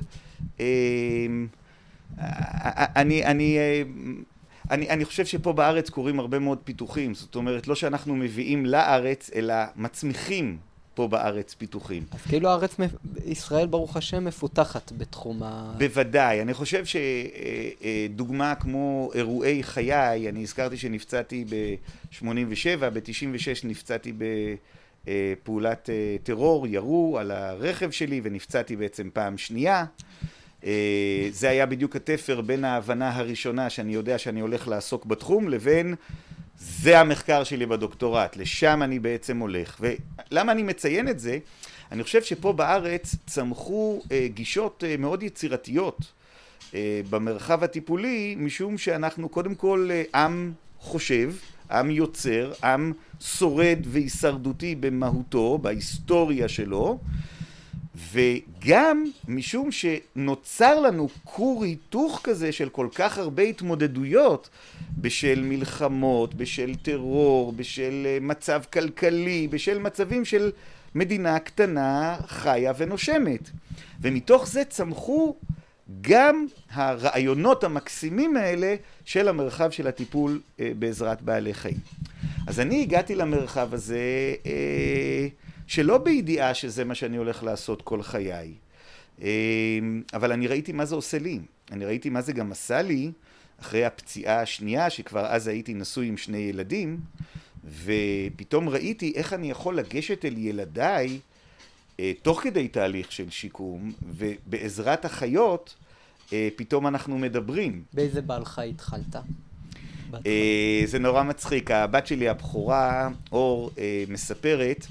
אני חושב שפה בארץ קורים הרבה מאוד פיתוחים, זאת אומרת, לא שאנחנו מביאים לארץ, אלא מצמיחים פה בארץ פיתוחים. אז כאילו הארץ, ישראל ברוך השם מפותחת בתחום בוודאי, אני חושב שדוגמה כמו אירועי חיי, אני הזכרתי שנפצעתי ב-87, ב-96 נפצעתי פעולת טרור, ירו על הרכב שלי ונפצעתי בעצם פעם שנייה. זה היה בדיוק התפר בין ההבנה הראשונה שאני יודע שאני הולך לעסוק בתחום, לבין זה המחקר שלי בדוקטורט, לשם אני בעצם הולך. ולמה אני מציין את זה? אני חושב שפה בארץ צמחו גישות מאוד יצירתיות במרחב הטיפולי, משום שאנחנו קודם כל עם חושב, עם יוצר, עם שורד והישרדותי במהותו, בהיסטוריה שלו, וגם משום שנוצר לנו כור היתוך כזה של כל כך הרבה התמודדויות בשל מלחמות, בשל טרור, בשל מצב כלכלי, בשל מצבים של מדינה קטנה, חיה ונושמת. ומתוך זה צמחו גם הרעיונות המקסימים האלה של המרחב של הטיפול בעזרת בעלי חיים. אז אני הגעתי למרחב הזה שלא בידיעה שזה מה שאני הולך לעשות כל חיי, אבל אני ראיתי מה זה עושה לי. אני ראיתי מה זה גם עשה לי אחרי הפציעה השנייה, שכבר אז הייתי נשוי עם 2 ילדים, ופתאום ראיתי איך אני יכול לגשת אל ילדיי תוך כדי תהליך של שיקום, ובעזרת החיות פתאום אנחנו מדברים. באיזה בעל חי התחלת? זה נורא מצחיק. הבת שלי הבכורה, אור, מספרת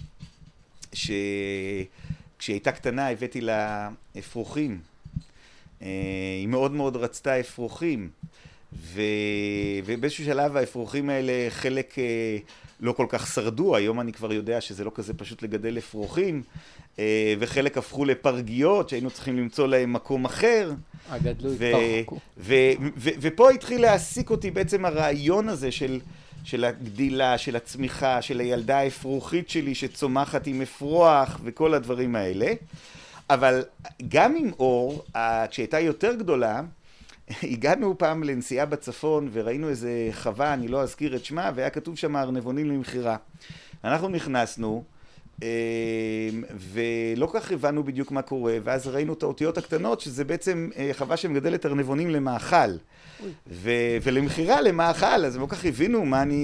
שכשהיא הייתה קטנה הבאתי לה אפרוחים. היא מאוד מאוד רצתה אפרוחים, ובאיזשהו שלב האפרוחים האלה חלק לא כל כך שרדו. היום אני כבר יודע שזה לא כזה פשוט לגדל אפרוחים, וחלק הפכו לפרגיות שהיינו צריכים למצוא להם מקום אחר. הגדלו התרחקו. ופה התחיל להעסיק אותי בעצם הרעיון הזה של הגדילה, של הצמיחה, של הילדה האפרוחית שלי שצומחת עם אפרוח וכל הדברים האלה. אבל גם עם אור, כשהייתה יותר גדולה, הגענו פעם לנסיעה בצפון וראינו איזה חווה, אני לא אזכיר את שמה, והיה כתוב שם ארנבונים למכירה. אנחנו נכנסנו, ולא כך הבנו בדיוק מה קורה, ואז ראינו את האותיות הקטנות, שזה בעצם חווה שמגדלת ארנבונים למאכל, ולמכירה למאכל. אז הם לא כך הבינו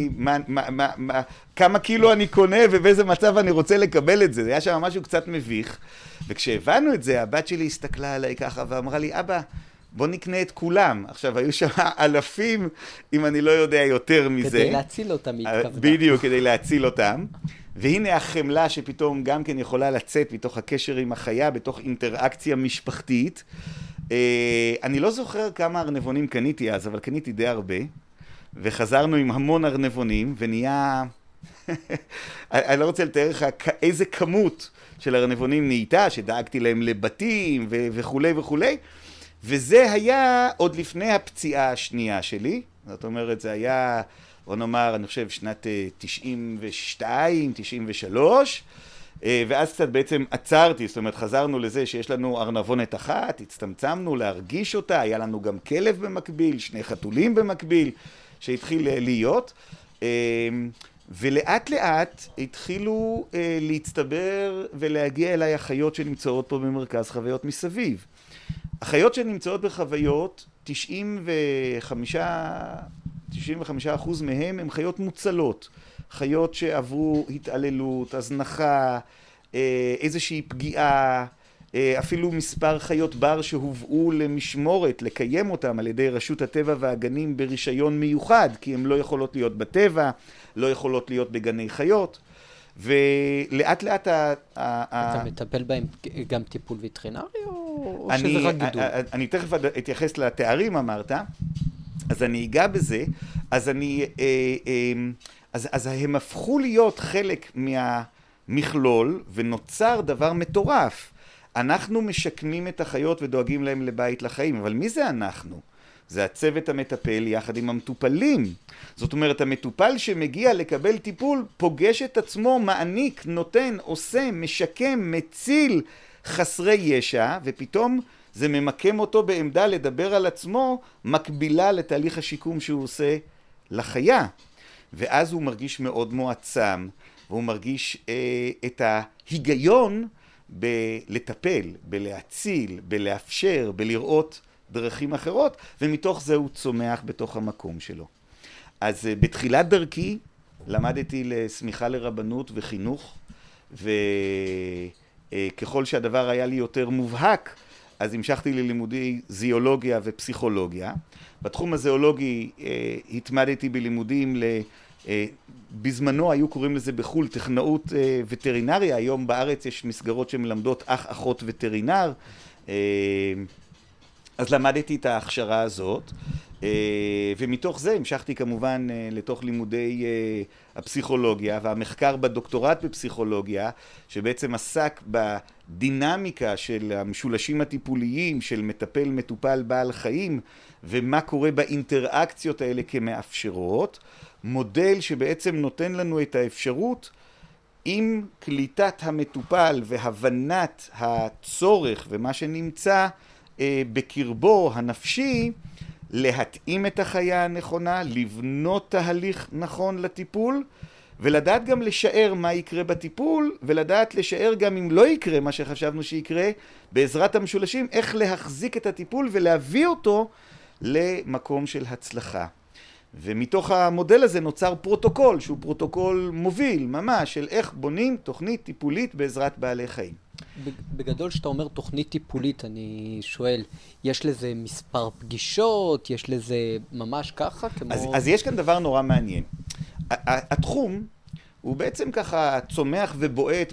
כמה קילו אני קונה ובאיזה מצב אני רוצה לקבל את זה. זה היה שם משהו קצת מביך, וכשהבנו את זה, הבת שלי הסתכלה עליי ככה ואמרה לי, אבא, בוא נקנה את כולם. עכשיו, היו שם אלפים, אם אני לא יודע יותר מזה. כדי להציל אותם התכוונה. בדיוק, כדי להציל אותם. והנה החמלה שפתאום גם כן יכולה לצאת מתוך הקשר עם החיה, בתוך אינטראקציה משפחתית. אני לא זוכר כמה ארנבונים קניתי אז, אבל קניתי די הרבה. וחזרנו עם המון ארנבונים, ונהיה... אני לא רוצה לתאר לך איזה כמות של ארנבונים נהייתה, שדאגתי להם לבתים וכו' וכו'. וזה היה עוד לפני הפציעה השנייה שלי. זאת אומרת, זה היה, בוא נאמר, אני חושב, שנת 92, 93, ואז קצת בעצם עצרתי, זאת אומרת, חזרנו לזה שיש לנו ארנבונת אחת, הצטמצמנו להרגיש אותה, היה לנו גם כלב במקביל, 2 חתולים במקביל, שהתחיל להיות, ולאט לאט התחילו להצטבר ולהגיע אליי החיות שנמצאות פה במרכז חוויות מסביב. החיות שנמצאות בחוויות, 95% מהם הם חיות מוצלות. חיות שעברו התעללות, הזנחה, איזושהי פגיעה, אפילו מספר חיות בר שהובאו למשמורת, לקיים אותם על ידי רשות הטבע והגנים ברישיון מיוחד, כי הן לא יכולות להיות בטבע, לא יכולות להיות בגני חיות, ולאט לאט אתה מטפל בהם גם טיפול ויטרינרי או שזה רק גידול? אני תכף אתייחס לתארים אמרת, אז אני אגע בזה, אז הם הפכו להיות חלק מהמכלול ונוצר דבר מטורף. אנחנו משקמים את החיות ודואגים להם לבית לחיים, אבל מי זה אנחנו? זה הצוות המטפל יחד עם המטופלים. זאת אומרת, המטופל שמגיע לקבל טיפול פוגש את עצמו, מעניק, נותן, עושה, משקם, מציל חסרי ישע, ופתאום זה ממקם אותו בעמדה לדבר על עצמו, מקבילה לתהליך השיקום שהוא עושה לחיה. ואז הוא מרגיש מאוד מועצם, והוא מרגיש את ההיגיון בלטפל, בלהציל, בלאפשר, בלראות דרכים אחרות, ומתוך זה הוא צומח בתוך המקום שלו. אז בתחילת דרכי למדתי לסמיכה לרבנות וחינוך, וככל שהדבר היה לי יותר מובהק, אז המשכתי ללימודי זיאולוגיה ופסיכולוגיה. בתחום הזיאולוגי התמדתי בלימודים בזמנו היו קוראים לזה בחול טכנאות וטרינריה, היום בארץ יש מסגרות שמלמדות אחות וטרינר, אז למדתי את ההכשרה הזאת, ומתוך זה המשכתי כמובן לתוך לימודי הפסיכולוגיה, והמחקר בדוקטורט בפסיכולוגיה, שבעצם עסק בדינמיקה של המשולשים הטיפוליים של מטפל, מטופל, בעל חיים, ומה קורה באינטראקציות האלה כמאפשרות, מודל שבעצם נותן לנו את האפשרות עם קליטת המטופל והבנת הצורך ומה שנמצא בקרבו הנפשי, להתאים את החיה הנכונה, לבנות תהליך נכון לטיפול, ולדעת גם לשער מה יקרה בטיפול, ולדעת לשער גם אם לא יקרה מה שחשבנו שיקרה, בעזרת המשולשים, איך להחזיק את הטיפול ולהביא אותו למקום של הצלחה. ומתוך המודל הזה נוצר פרוטוקול, שהוא פרוטוקול מוביל ממש, של איך בונים תוכנית טיפולית בעזרת בעלי חיים. בגדול שאתה אומר תוכנית טיפולית, אני שואל, יש לזה מספר פגישות, יש לזה ממש ככה? אז יש כאן דבר נורא מעניין. התחום הוא בעצם ככה צומח ובועט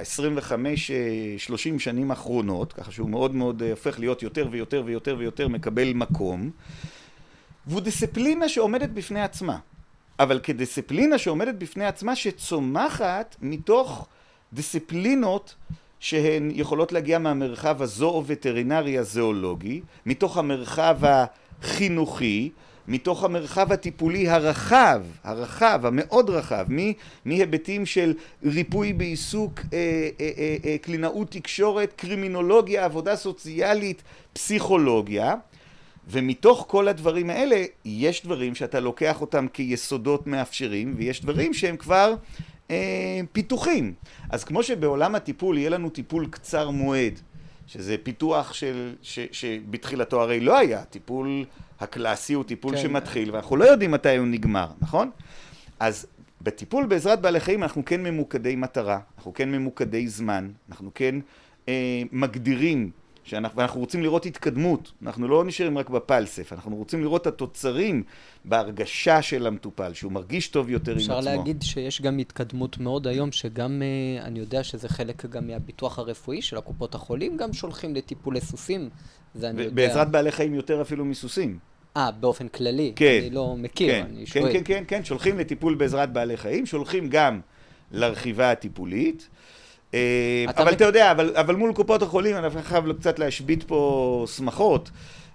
ב-25-30 שנים האחרונות, ככה שהוא מאוד מאוד הופך להיות יותר ויותר ויותר ויותר מקבל מקום, והוא דיסציפלינה שעומדת בפני עצמה. אבל כדיסציפלינה שעומדת בפני עצמה שצומחת מתוך דיסציפלינות שהן יכולות להגיע מהמרחב הזואו-וטרינרי הזואולוגי, מתוך המרחב החינוכי, מתוך המרחב הטיפולי הרחב, המאוד רחב, מהיבטים של ריפוי בעיסוק, קלינאות תקשורת, קרימינולוגיה, עבודה סוציאלית, פסיכולוגיה, ומתוך כל הדברים האלה יש דברים שאתה לוקח אותם כיסודות מאפשרים, ויש דברים שהם כבר פיתוחים. אז כמו שבעולם הטיפול יהיה לנו טיפול קצר מועד, שזה פיתוח שבתחילתו הרי לא היה, טיפול הקלאסי הוא טיפול שמתחיל, ואנחנו לא יודעים מתי הוא נגמר, נכון? אז בטיפול בעזרת בעלי חיים אנחנו כן ממוקדי מטרה, אנחנו כן ממוקדי זמן, אנחנו כן מגדירים, ואנחנו רוצים לראות התקדמות, אנחנו לא נשארים רק בפלסף, אנחנו רוצים לראות את התוצרים בהרגשה של המטופל, שהוא מרגיש טוב יותר עם עצמו. אפשר להגיד שיש גם התקדמות מאוד היום, שגם, אני יודע שזה חלק גם מהביטוח הרפואי של הקופות החולים, גם שולחים לטיפול לסוסים. בעזרת בעלי חיים יותר אפילו מסוסים. באופן כללי, כן, אני לא מכיר, כן, אני שואל. כן, שולחים לטיפול בעזרת בעלי חיים, שולחים גם לרכיבה הטיפולית, אבל אתה יודע, אבל מול קופות החולים אני חייב קצת להשבית פה שמחות.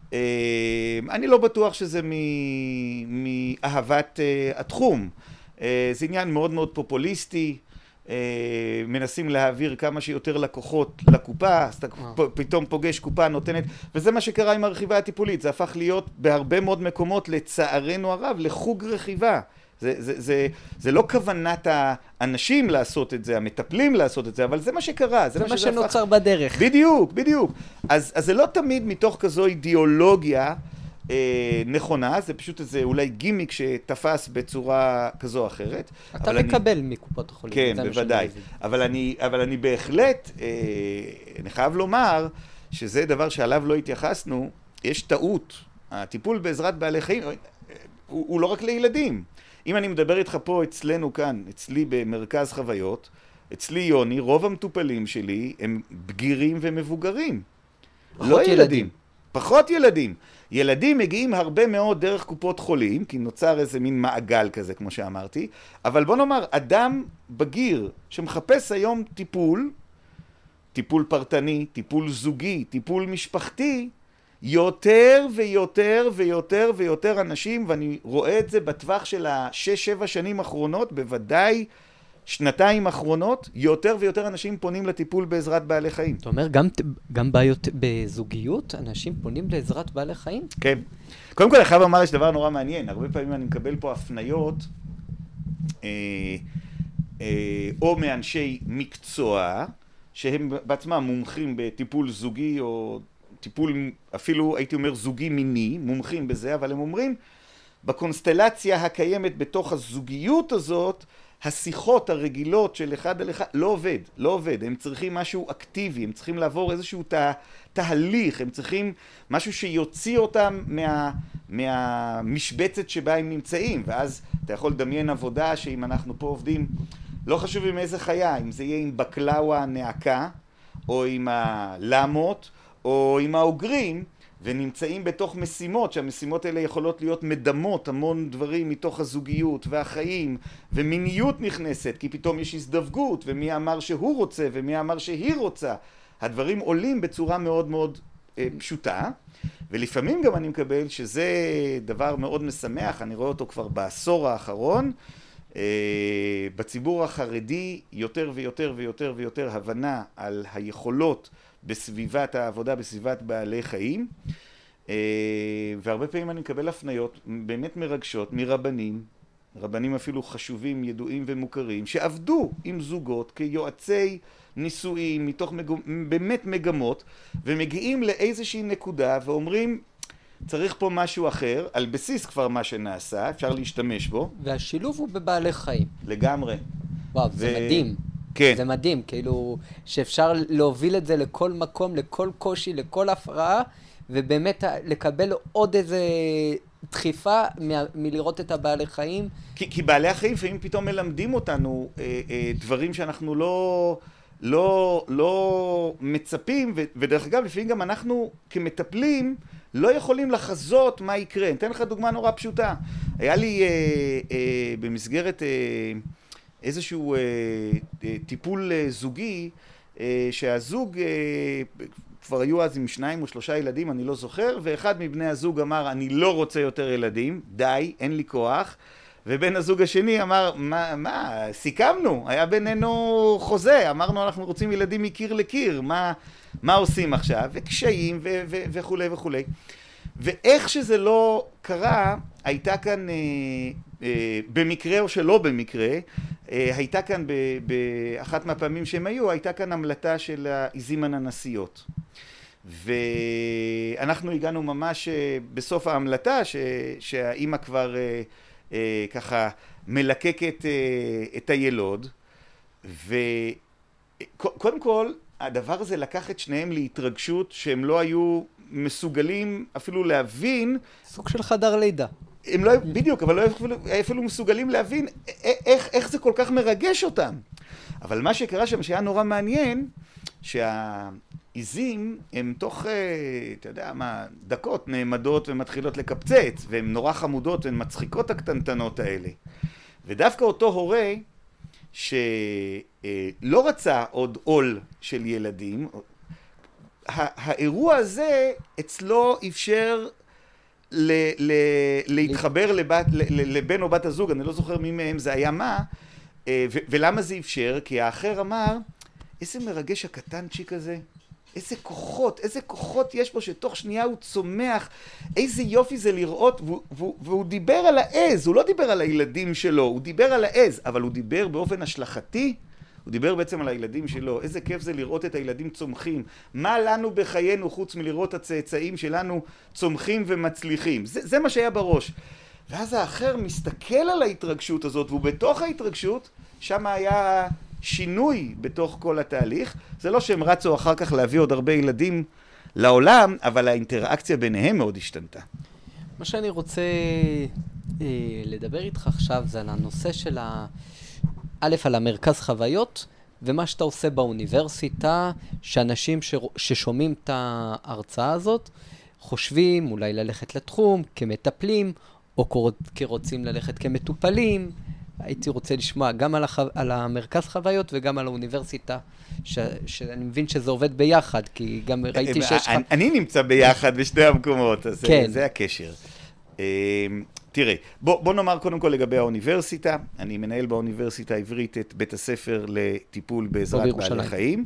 אני לא בטוח שזה מאהבת התחום. זה עניין מאוד מאוד פופוליסטי, מנסים להעביר כמה שיותר לקוחות לקופה, אז אתה פתאום פוגש קופה נותנת, וזה מה שקרה עם הרכיבה הטיפולית, זה הפך להיות בהרבה מאוד מקומות לצערנו הרב לחוג רכיבה. זה לא כוונת האנשים לעשות את זה, המטפלים לעשות את זה, אבל זה מה שקרה. זה מה שנוצר בדרך. בדיוק, בדיוק. אז זה לא תמיד מתוך כזו אידיאולוגיה נכונה, זה פשוט איזה אולי גימיק שתפס בצורה כזו או אחרת. אתה מקבל מקופות החולים. כן, בוודאי. אבל אני בהחלט, אני חייב לומר שזה דבר שעליו לא התייחסנו, יש טעות. הטיפול בעזרת בעלי חיים הוא לא רק לילדים. אם אני מדבר איתך פה אצלנו כאן, אצלי במרכז חוויות, אצלי יוני, רוב המטופלים שלי הם בגירים ומבוגרים. לא ילדים. פחות ילדים. ילדים מגיעים הרבה מאוד דרך קופות חולים, כי נוצר איזה מין מעגל כזה, כמו שאמרתי, אבל בוא נאמר, אדם בגיר שמחפש היום טיפול פרטני, טיפול זוגי, טיפול משפחתי, יותר ויותר ויותר ויותר אנשים, ואני רואה את זה בטווח של 6-7 שנים האחרונות, בוודאי שנתיים האחרונות, יותר ויותר אנשים פונים לטיפול בעזרת בעלי חיים. אתה אומר, גם בעיות בזוגיות, אנשים פונים לעזרת בעלי חיים? כן. קודם כל, אני חייב לומר, יש דבר נורא מעניין. הרבה פעמים אני מקבל פה הפניות, או מאנשי מקצוע, שהם בעצמם מומחים בטיפול זוגי, או טיפול, אפילו הייתי אומר זוגי מיני, מומחים בזה, אבל הם אומרים, בקונסטלציה הקיימת בתוך הזוגיות הזאת, השיחות הרגילות של אחד על אחד לא עובד, הם צריכים משהו אקטיבי, הם צריכים לעבור איזשהו תהליך, הם צריכים משהו שיוציא אותם מהמשבצת שבה הם נמצאים, ואז אתה יכול לדמיין עבודה שאם אנחנו פה עובדים, לא חשוב עם איזה חיה, אם זה יהיה עם בקלאווה הנעקה, או עם הלמות, או עם האוגרים, ונמצאים בתוך משימות, שהמשימות האלה יכולות להיות מדמות המון דברים מתוך הזוגיות והחיים, ומיניות נכנסת, כי פתאום יש הזדווגות, ומי אמר שהוא רוצה, ומי אמר שהיא רוצה. הדברים עולים בצורה מאוד מאוד פשוטה, ולפעמים גם אני מקבל שזה דבר מאוד משמח, אני רואה אותו כבר בעשור האחרון, בציבור החרדי יותר ויותר ויותר ויותר הבנה על היכולות בסביבת העבודה, בסביבת בעלי חיים, והרבה פעמים אני מקבל הפניות באמת מרגשות רבנים אפילו חשובים, ידועים ומוכרים, שעבדו עם זוגות כיועצי נישואים מתוך באמת מגמות, ומגיעים לאיזושהי נקודה ואומרים, צריך פה משהו אחר, על בסיס כבר מה שנעשה, אפשר להשתמש בו. והשילוב הוא בבעלי חיים. לגמרי. וואו, זה מדהים. כן. זה מדהים, כאילו שאפשר להוביל את זה לכל מקום, לכל קושי, לכל הפרעה, ובאמת לקבל עוד איזה דחיפה מלראות את הבעלי חיים. כי בעלי החיים לפעמים פתאום מלמדים אותנו דברים שאנחנו לא מצפים, ודרך אגב לפעמים גם אנחנו כמטפלים לא יכולים לחזות מה יקרה. אני אתן לך דוגמה נורא פשוטה. היה לי במסגרת איזשהו טיפול זוגי, שהזוג כבר היו אז עם 2 או 3 ילדים, אני לא זוכר, ואחד מבני הזוג אמר, אני לא רוצה יותר ילדים, די, אין לי כוח, ובן הזוג השני אמר, מה, סיכמנו, היה בינינו חוזה, אמרנו אנחנו רוצים ילדים מקיר לקיר, מה עושים עכשיו? וקשיים וכו' וכו'. ואיך שזה לא קרה, הייתה כאן, במקרה או שלא במקרה, הייתה כאן באחת מהפעמים שהם היו, הייתה כאן המלטה של העיזים הננסיות. ואנחנו הגענו ממש בסוף ההמלטה, שהאימא כבר ככה מלקקת את הילוד, וקודם כל, הדבר הזה לקח את שניהם להתרגשות שהם לא היו מסוגלים אפילו להבין. סוג של חדר לידה. הם לא, בדיוק, אבל לא היו אפילו מסוגלים להבין איך זה כל כך מרגש אותם. אבל מה שקרה שם שהיה נורא מעניין, שהעיזים הם תוך, אתה יודע מה, דקות נעמדות ומתחילות לקפצץ, והן נורא חמודות והן מצחיקות הקטנטנות האלה. ודווקא אותו הורה שלא רצה עוד עול של ילדים, האירוע הזה אצלו אפשר להתחבר לבן או בת הזוג, אני לא זוכר מי מהם זה היה מה, ולמה זה אפשר? כי האחר אמר, איזה מרגש הקטנצ'יק הזה, איזה כוחות יש בו שתוך שנייה הוא צומח, איזה יופי זה לראות, והוא דיבר על העז, הוא לא דיבר על הילדים שלו, הוא דיבר על העז, אבל הוא דיבר באופן השלכתי, הוא דיבר בעצם על הילדים שלו, איזה כיף זה לראות את הילדים צומחים, מה לנו בחיינו חוץ מלראות הצאצאים שלנו צומחים ומצליחים, זה מה שהיה בראש. ואז האחר מסתכל על ההתרגשות הזאת, והוא בתוך ההתרגשות, שם היה שינוי בתוך כל התהליך. זה לא שהם רצו אחר כך להביא עוד הרבה ילדים לעולם, אבל האינטראקציה ביניהם מאוד השתנתה. מה שאני רוצה לדבר איתך עכשיו זה על הנושא של על המרכז חוויות, ומה שאתה עושה באוניברסיטה, שאנשים ששומעים את ההרצאה הזאת, חושבים אולי ללכת לתחום כמטפלים, או כרוצים ללכת כמטופלים. הייתי רוצה לשמוע גם על המרכז חוויות וגם על האוניברסיטה, שאני מבין שזה עובד ביחד, כי גם ראיתי שיש לך... אני נמצא ביחד בשתי המקומות, אז כן. זה הקשר. תראה, בוא נאמר קודם כל לגבי האוניברסיטה. אני מנהל באוניברסיטה העברית את בית הספר לטיפול בעזרת בעלי חיים.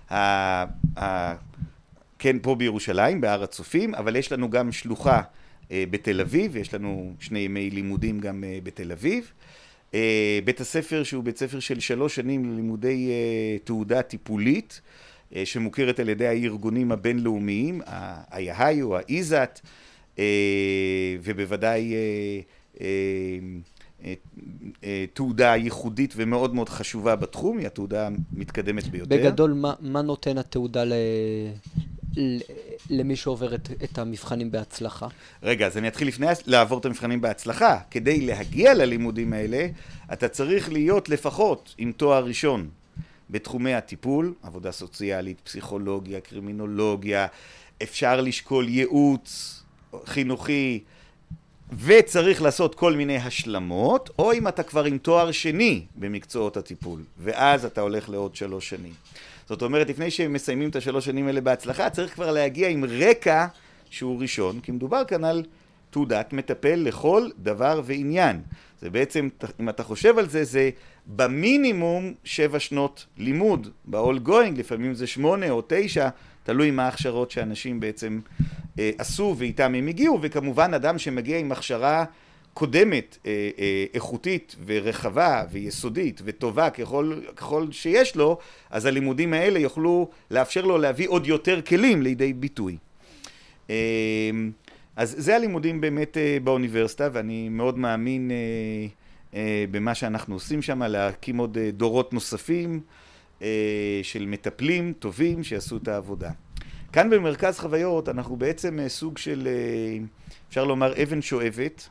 כן, פה בירושלים, בהר הצופים, אבל יש לנו גם שלוחה בתל אביב, יש לנו 2 ימי לימודים גם בתל אביב. בית הספר שהוא בית ספר של 3 שנים ללימודי תעודה טיפולית, שמוכרת על ידי הארגונים הבינלאומיים, ה-IAHI, ה-IZAT, ובוודאי תעודה ייחודית ומאוד מאוד חשובה בתחום, היא התעודה המתקדמת ביותר. בגדול, מה נותן התעודה למי שעובר את המבחנים בהצלחה? רגע, אז אני אתחיל לפני לעבור את המבחנים בהצלחה. כדי להגיע ללימודים האלה, אתה צריך להיות לפחות עם תואר ראשון בתחומי הטיפול, עבודה סוציאלית, פסיכולוגיה, קרימינולוגיה, אפשר לשקול ייעוץ חינוכי, וצריך לעשות כל מיני השלמות, או אם אתה כבר עם תואר שני במקצועות הטיפול, ואז אתה הולך לעוד 3 שנים. זאת אומרת, לפני שהם מסיימים את 3 שנים האלה בהצלחה, צריך כבר להגיע עם רקע שהוא ראשון, כי מדובר כאן על תעודת מטפל לכל דבר ועניין. זה בעצם, אם אתה חושב על זה, זה במינימום 7 שנות לימוד, ב-all going, לפעמים זה 8 או 9, תלוי מה ההכשרות שאנשים בעצם עשו ואיתם הם הגיעו, וכמובן אדם שמגיע עם הכשרה קודמת, איכותית ורחבה ויסודית וטובה ככל שיש לו, אז הלימודים האלה יוכלו לאפשר לו להביא עוד יותר כלים לידי ביטוי. אז זה הלימודים באמת באוניברסיטה, ואני מאוד מאמין במה שאנחנו עושים שם, להקים עוד דורות נוספים של מטפלים טובים שיעשו את העבודה. כאן במרכז חוויות אנחנו בעצם סוג של, אפשר לומר, אבן שואבת,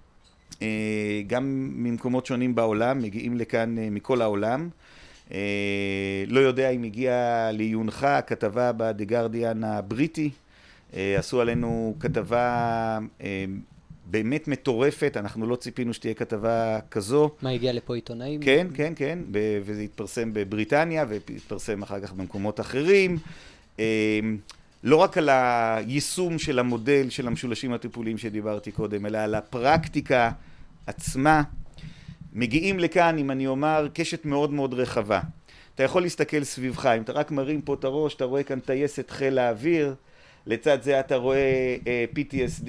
גם ממקומות שונים בעולם, מגיעים לכאן מכל העולם. לא יודע אם הגיעה לעיונך כתבה ב-The Guardian הבריטי, עשו עלינו כתבה באמת מטורפת, אנחנו לא ציפינו שתהיה כתבה כזו. מה, הגיע לפה עיתונאים? כן, כן, כן, וזה התפרסם בבריטניה והתפרסם אחר כך במקומות אחרים. לא רק על היישום של המודל של המשולשים הטיפוליים שדיברתי קודם, אלא על הפרקטיקה עצמה. מגיעים לכאן, אם אני אומר, קשת מאוד מאוד רחבה. אתה יכול להסתכל סביבך, אם אתה רק מרים פה את הראש, אתה רואה כאן טייסת חיל האוויר, לצד זה אתה רואה PTSD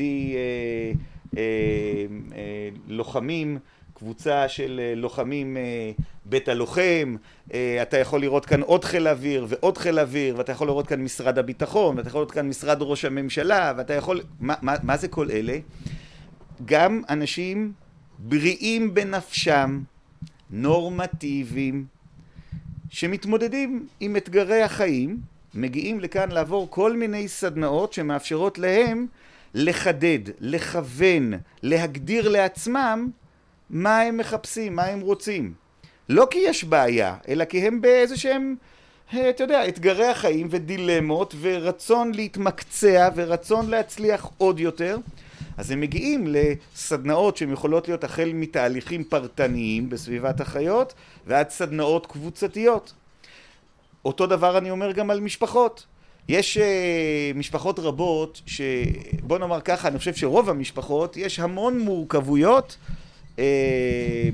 לוחמים, קבוצה של לוחמים בית הלוחם, אתה יכול לראות כאן עוד חיל אוויר ועוד חיל אוויר, ואתה יכול לראות כאן משרד הביטחון, ואתה יכול לראות כאן משרד ראש הממשלה, ואתה יכול... מה זה כל אלה? גם אנשים בריאים בנפשם, נורמטיביים, שמתמודדים עם אתגרי החיים, מגיעים לכאן לעבור כל מיני סדנאות שמאפשרות להם לחדד, לכוון, להגדיר לעצמם מה הם מחפשים, מה הם רוצים. לא כי יש בעיה, אלא כי הם באיזשהם, אתה יודע, אתגרי החיים ודילמות ורצון להתמקצע ורצון להצליח עוד יותר. אז הם מגיעים לסדנאות שהן יכולות להיות החל מתהליכים פרטניים בסביבת החיות ועד סדנאות קבוצתיות. אותו דבר אני אומר גם על משפחות. יש משפחות רבות שבוא נאמר ככה, אני חושב שרוב המשפחות יש המון מורכבויות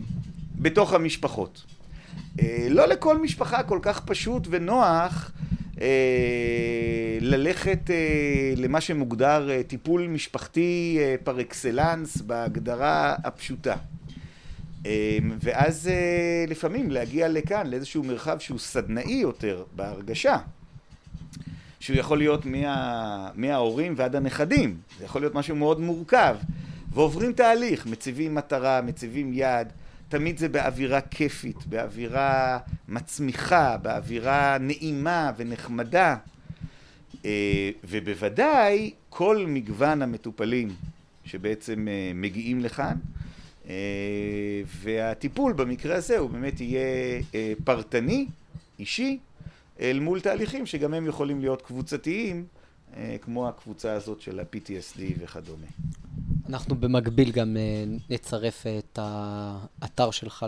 בתוך המשפחות. לא לכל משפחה כל כך פשוט ונוח ללכת למה שמוגדר טיפול משפחתי פר אקסלנס בהגדרה הפשוטה. ואז לפעמים להגיע לכאן לאיזשהו מרחב שהוא סדנאי יותר בהרגשה, שהוא יכול להיות מההורים ועד הנכדים, זה יכול להיות משהו מאוד מורכב, ועוברים תהליך, מציבים מטרה, מציבים יד, תמיד זה באווירה כיפית, באווירה מצמיחה, באווירה נעימה ונחמדה, ובוודאי כל מגוון המטופלים שבעצם מגיעים לכאן, והטיפול במקרה הזה הוא באמת יהיה פרטני, אישי, אל מול תהליכים שגם הם יכולים להיות קבוצתיים, כמו הקבוצה הזאת של ה-PTSD וכדומה. אנחנו במקביל גם נצרף את האתר שלך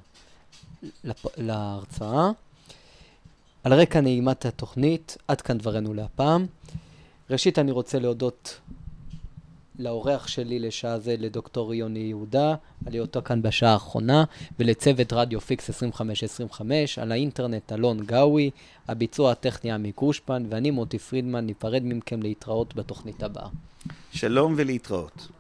להרצאה. על רקע נעימת התוכנית, עד כאן דברנו להפעם. ראשית אני רוצה להודות לאורח שלי לשעה זה, לדוקטור יוני יהודה, על היותו כאן בשעה האחרונה, ולצוות רדיו פיקס 2525, על האינטרנט אלון גאווי, הביצוע הטכני עמי קרושפן, ואני מוטי פרידמן, ניפרד מכם להתראות בתוכנית הבאה. שלום ולהתראות.